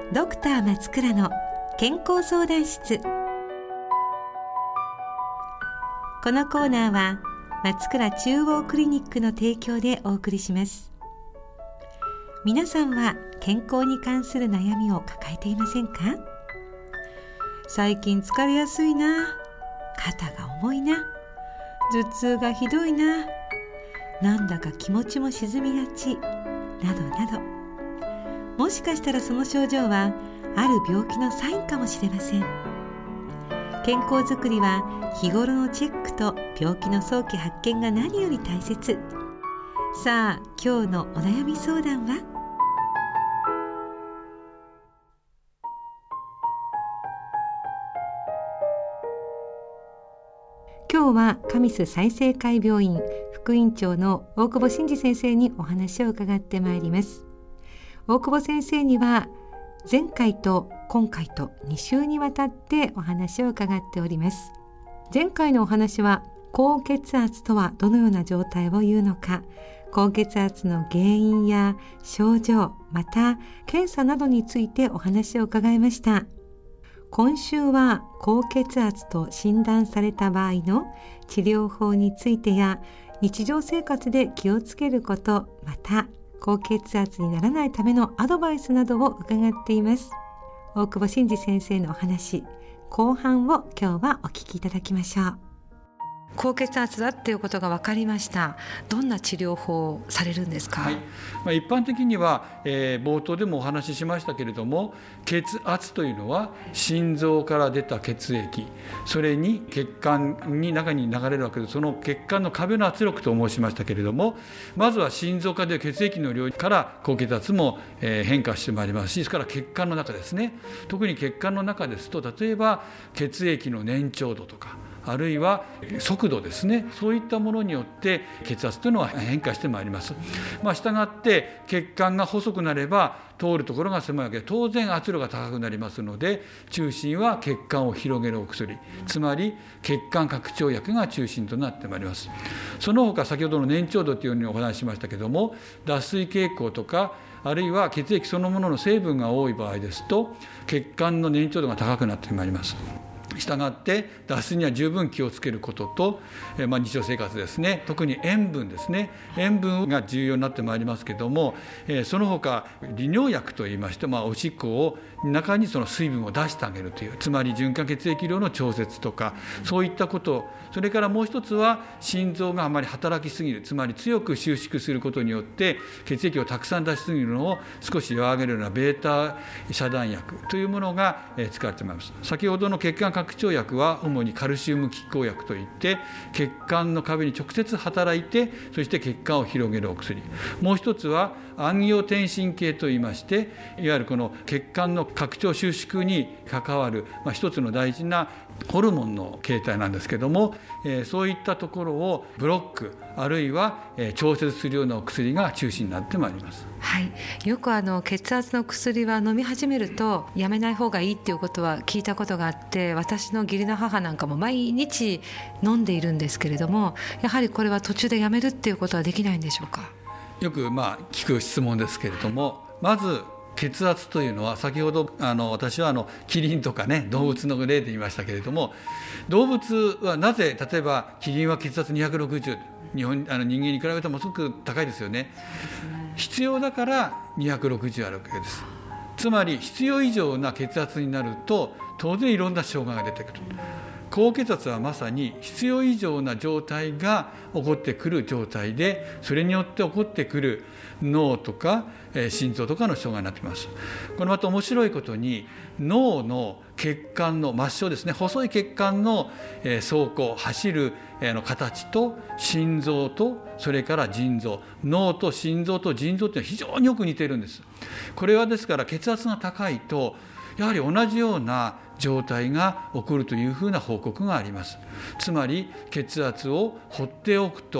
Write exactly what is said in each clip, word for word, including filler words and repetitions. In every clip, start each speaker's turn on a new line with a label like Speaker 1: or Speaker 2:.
Speaker 1: ドクター松倉の健康相談室。このコーナーは松倉中央クリニックの提供でお送りします。皆さんは健康に関する悩みを抱えていませんか？最近疲れやすいな、肩が重いな、頭痛がひどいな、なんだか気持ちも沈みがち、などなど。もしかしたらその症状はある病気のサインかもしれません。健康づくりは日頃のチェックと病気の早期発見が何より大切。さあ、今日のお悩み相談は？今日は神栖済生会病院副院長の大久保真嗣先生にお話を伺ってまいります。大久保先生には前回と今回とに週にわたってお話を伺っております。前回のお話は高血圧とはどのような状態を言うのか、高血圧の原因や症状、また検査などについてお話を伺いました。今週は高血圧と診断された場合の治療法についてや、日常生活で気をつけること、また高血圧にならないためのアドバイスなどを伺っています。大久保真嗣先生のお話、後半を今日はお聞きいただきましょう。高血圧だっていうことが分かりました。どんな治療法をされるんですか？
Speaker 2: はい、まあ、一般的には、えー、冒頭でもお話ししましたけれども、血圧というのは心臓から出た血液、それに血管に中に流れるわけで、その血管の壁の圧力と申しましたけれども、まずは心臓から出る血液の量から高血圧も、えー、変化してまいりますし、それから血管の中ですね。特に血管の中ですと、例えば血液の粘稠度とか、あるいは速度ですね、そういったものによって血圧というのは変化してまいります。まあ、したがって血管が細くなれば通るところが狭いわけで、当然圧力が高くなりますので、中心は血管を広げるお薬、つまり血管拡張薬が中心となってまいります。その他、先ほどの粘稠度というようにお話ししましたけれども、脱水傾向とか、あるいは血液そのものの成分が多い場合ですと、血管の粘稠度が高くなってまいります。したがって脱水には十分気をつけることと、えーまあ、日常生活ですね、特に塩分ですね、塩分が重要になってまいりますけれども、えー、その他利尿薬といいまして、まあ、おしっこを中にその水分を出してあげるという、つまり循環血液量の調節とか、そういったこと、それからもう一つは心臓があまり働きすぎる、つまり強く収縮することによって血液をたくさん出しすぎるのを少し和らげるようなベータ遮断薬というものが使われています。先ほどの血管拡張薬は主にカルシウム拮抗薬といって、血管の壁に直接働いて、そして血管を広げるお薬。もう一つはアンギオテンシン系といいまして、いわゆるこの血管の拡張収縮に関わる、まあ、一つの大事なホルモンの形態なんですけども、えー、そういったところをブロック、あるいは、えー、調節するようなお薬が中心になってまいります。
Speaker 1: はい、よくあの血圧の薬は飲み始めるとやめない方がいいっていうことは聞いたことがあって、私の義理の母なんかも毎日飲んでいるんですけれども、やはりこれは途中でやめるっていうことはできないんでしょうか？
Speaker 2: よくまあ聞く質問ですけれども、まず血圧というのは、先ほどあの私はあのキリンとかね、動物の例で言いましたけれども、動物はなぜ、例えばキリンは血圧にひゃくろくじゅう、日本あの人間に比べてもすごく高いですよね。必要だからにひゃくろくじゅうあるわけです。つまり必要以上な血圧になると、当然いろんな障害が出てくる。高血圧はまさに必要以上な状態が起こってくる状態で、それによって起こってくる脳とか、えー、心臓とかの障害になっています。これまた面白いことに、脳の血管の末梢ですね、細い血管の、えー、走行走る、えー、の形と心臓と、それから腎臓、脳と心臓と腎臓というのは非常によく似ているんです。これはですから、血圧が高いとやはり同じような状態が起こるというふうな報告があります。つまり血圧を放っておくと、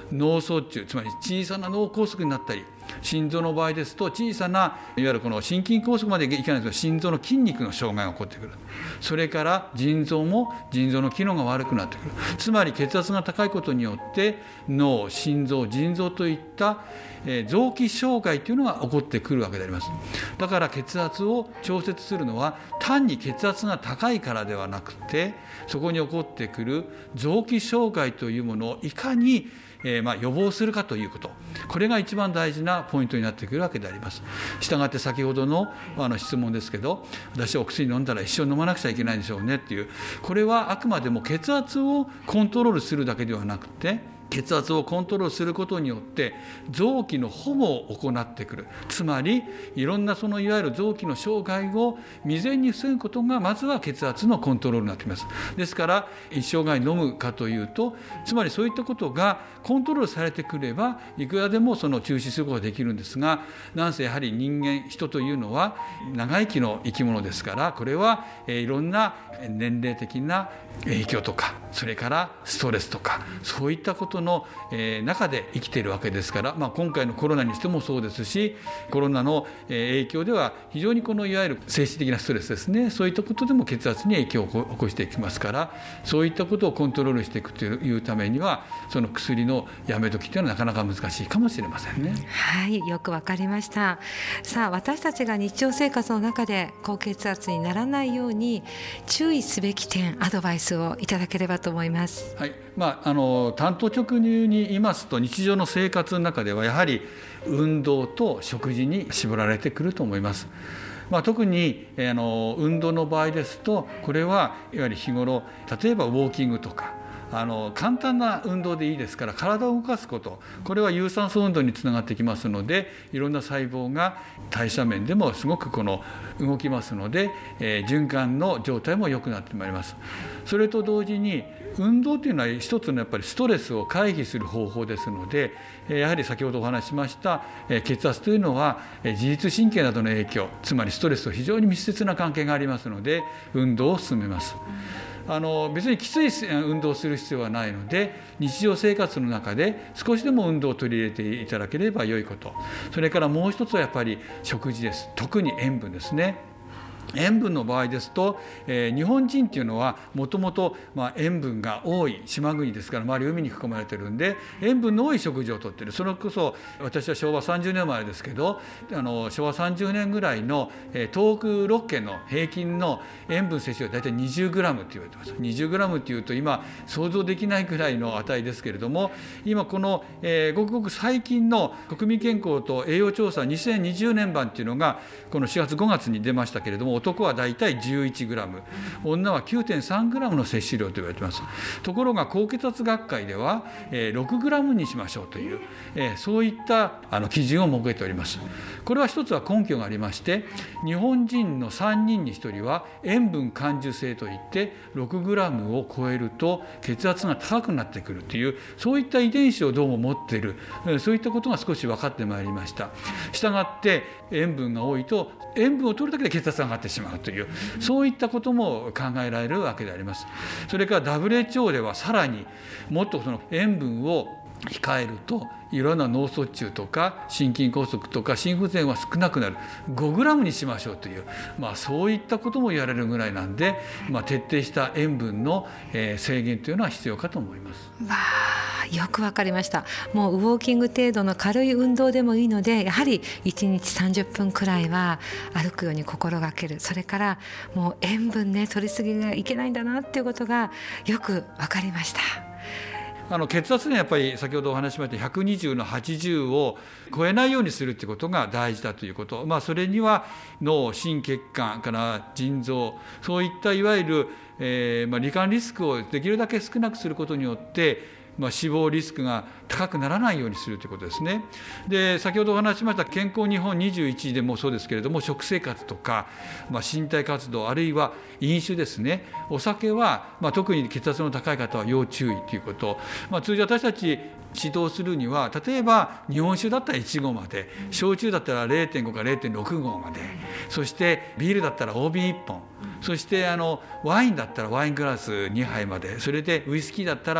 Speaker 2: 脳卒中、つまり小さな脳梗塞になったり、心臓の場合ですと小さないわゆるこの心筋梗塞までいかないんですけど、心臓の筋肉の障害が起こってくる。それから腎臓も腎臓の機能が悪くなってくる。つまり血圧が高いことによって脳、心臓、腎臓といった臓器障害というのが起こってくるわけであります。だから血圧を調節するのは単に血圧が高いからではなくて、そこに起こってくる臓器障害というものをいかにえー、まあ予防するかということ、これが一番大事なポイントになってくるわけであります。したがって先ほどのあの質問ですけど、私はお薬飲んだら一生飲まなくちゃいけないんでしょうねっていう、これはあくまでも血圧をコントロールするだけではなくて、血圧をコントロールすることによって臓器の保護を行ってくる。つまりいろんなそのいわゆる臓器の障害を未然に防ぐことがまずは血圧のコントロールになってきます。ですから一生涯飲むかというと、つまりそういったことがコントロールされてくればいくらでもその中止することができるんですが、なんせやはり人間人というのは長生きの生き物ですから、これはいろんな年齢的な影響とか、それからストレスとか、そういったことの中で生きているわけですから、まあ、今回のコロナにしてもそうですし、コロナの影響では非常にこのいわゆる精神的なストレスですね、そういったことでも血圧に影響を起こしていきますから、そういったことをコントロールしていくというためには、その薬のやめ時というのはなかなか難しいかもしれませんね。
Speaker 1: はい、よくわかりました。さあ、私たちが日常生活の中で高血圧にならないように注意すべき点、アドバイスをいただければと思います。
Speaker 2: はい、まあ、あの単刀直入に言いますと、日常の生活の中ではやはり運動と食事に絞られてくると思います。まあ、特にあの運動の場合ですと、これはいわゆる日頃、例えばウォーキングとか、あの簡単な運動でいいですから、体を動かすこと、これは有酸素運動につながってきますので、いろんな細胞が代謝面でもすごくこの動きますので、えー、循環の状態も良くなってまいります。それと同時に運動というのは一つのやっぱりストレスを回避する方法ですので、やはり先ほどお話ししました血圧というのは自律神経などの影響、つまりストレスと非常に密接な関係がありますので、運動を進めます。あの別にきつい運動をする必要はないので、日常生活の中で少しでも運動を取り入れていただければ良いこと、それからもう一つはやっぱり食事です。特に塩分ですね。塩分の場合ですと、えー、日本人っていうのはもともと塩分が多い島国ですから、周り海に囲まれてるんで塩分の多い食事をとっている。それこそ私はしょうわさんじゅうねん生まれですけど、あのしょうわさんじゅうねんぐらいの、えー、東北ろっけんの平均の塩分摂取は大体 にじゅうグラム って言われてます。にじゅうグラム っていうと今想像できないくらいの値ですけれども、今この、えー、ごくごく最近の国民健康と栄養調査にせんにじゅうねん版っていうのがこのしがつごがつに出ましたけれども、男はだいたい じゅういちグラム、女は きゅうてんさんグラム の摂取量と言われています。ところが高血圧学会では、えー、ろくグラム にしましょうという、えー、そういったあの基準を設けております。これは一つは根拠がありまして、日本人のさんにんにひとりは塩分感受性といって ろくグラム を超えると血圧が高くなってくるという、そういった遺伝子をどうも持っている、そういったことが少し分かってまいりました。したがって塩分が多いと塩分を取るだけで血圧が上がってしまうという、そういったことも考えられるわけであります。それから ダブリューエイチオー ではさらにもっとその塩分を控えるといろんな脳卒中とか心筋梗塞とか心不全は少なくなる、ごグラム にしましょうという、まあ、そういったことも言われるぐらいなんで、まあ、徹底した塩分の、えー、制限というのは必要かと思います。
Speaker 1: わあ、よくわかりました。もうウォーキング程度の軽い運動でもいいので、やはりいちにちさんじゅっぷんくらいは歩くように心がける。それからもう塩分ね、取りすぎがいけないんだなっていうことがよくわかりました。
Speaker 2: あの血圧にはやっぱり先ほどお話ししましたひゃくにじゅうのはちじゅうを超えないようにするということが大事だということ、まあ、それには脳、心血管から腎臓、そういったいわゆる、えーまあ、罹患リスクをできるだけ少なくすることによってまあ、死亡リスクが高くならないようにするということですね。で、先ほどお話ししました健康日本にじゅういちいでもそうですけれども、食生活とか、まあ、身体活動、あるいは飲酒ですね。お酒は、まあ、特に血圧の高い方は要注意ということ、まあ、通常私たち指導するには、例えば日本酒だったらいちごうまで、焼酎だったら れいてんご から れいてんろくごうまで、そしてビールだったら オービーいっぽん、そしてあのワインだったらワイングラスにはいまで、それでウイスキーだったら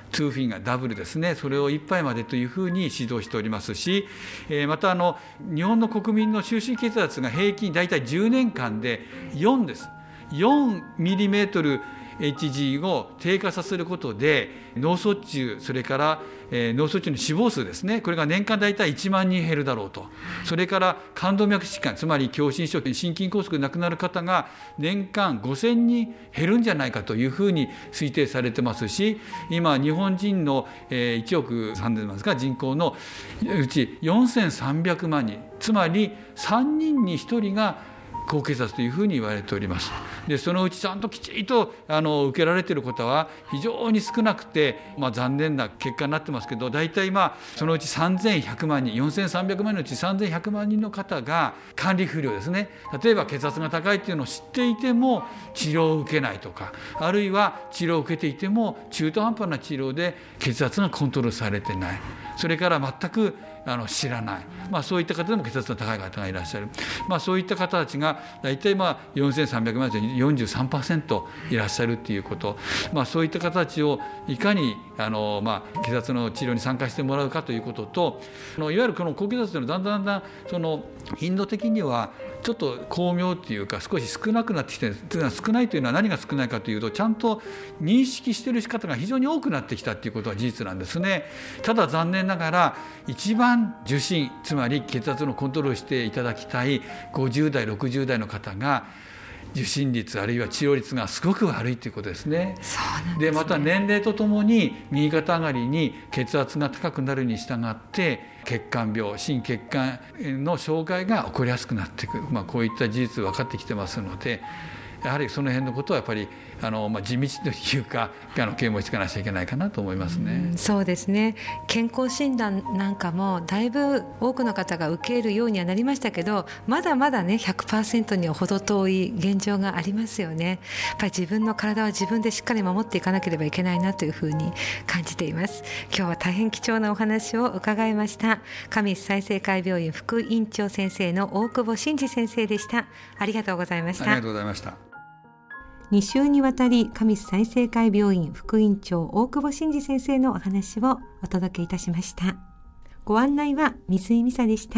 Speaker 2: ツーフィンガーダブルですね、それをいっぱいまでというふうに指導しておりますし、えー、またあの日本の国民の終身血圧が平均大体じゅうねんかんでよんです。よんミリメートルエイチジー を低下させることで脳卒中、それから、えー、脳卒中の死亡数ですね、これが年間大体いちまんにん減るだろうと。それから冠動脈疾患、つまり狭心症、心筋梗塞で亡くなる方が年間ごせんにん減るんじゃないかというふうに推定されてますし、今日本人の、えー、いちおくさんぜんまんですか、人口のうちよんせんさんびゃくまんにん、つまりさんにんにひとりが高血圧というふうに言われております。でそのうちちゃんときちりとあの受けられている方は非常に少なくて、まあ、残念な結果になってますけど、大体まあそのうちさんぜんひゃくまんにん、よんせんさんびゃくまんにんのうちさんぜんひゃくまんにんの方が管理不良ですね。例えば血圧が高いというのを知っていても治療を受けないとか、あるいは治療を受けていても中途半端な治療で血圧がコントロールされてない、それから全くあの知らない、まあ、そういった方でも血圧の高い方がいらっしゃる、まあ、そういった方たちが大体まあよんせんさんびゃくまんにんで よんじゅうさんパーセント いらっしゃるということ、まあ、そういった方たちをいかにあの、まあ、血圧の治療に参加してもらうかということと、いわゆるこの高血圧というのはだんだんだんだんその頻度的にはちょっと巧妙というか少し少なくなってきて、少ないというのは何が少ないかというと、ちゃんと認識している方が非常に多くなってきたということは事実なんですね。ただ残念ながら一番受診、つまり血圧のコントロールしていただきたいごじゅうだいろくじゅうだいの方が受診率あるいは治療率がすごく悪いということですね。
Speaker 1: そうなんですね。
Speaker 2: でまた年齢とともに右肩上がりに血圧が高くなるに従って血管病、心血管の障害が起こりやすくなってくる、まあ、こういった事実分かってきてますので、やはりその辺のことはやっぱりあの、まあ、地道というかあの啓蒙していかなきゃいけないかなと思いますね。
Speaker 1: うん、そうですね。健康診断なんかもだいぶ多くの方が受けるようにはなりましたけど、まだまだね ひゃくパーセント には程遠い現状がありますよね。やっぱり自分の体は自分でしっかり守っていかなければいけないなというふうに感じています。今日は大変貴重なお話を伺いました。上須済生会病院副院長先生の大久保真嗣先生でした。ありがとうございました。
Speaker 2: ありがとうございました。
Speaker 1: に週にわたり上須済生会病院副院長大久保真嗣先生のお話をお届けいたしました。ご案内は水井美沙でした。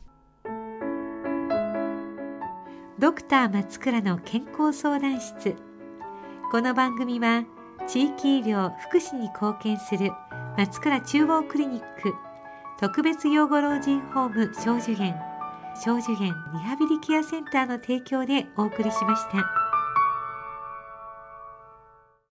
Speaker 1: ドクター松倉の健康相談室。この番組は地域医療福祉に貢献する松倉中央クリニック特別養護老人ホーム小寿園小寿園リハビリケアセンターの提供でお送りしました。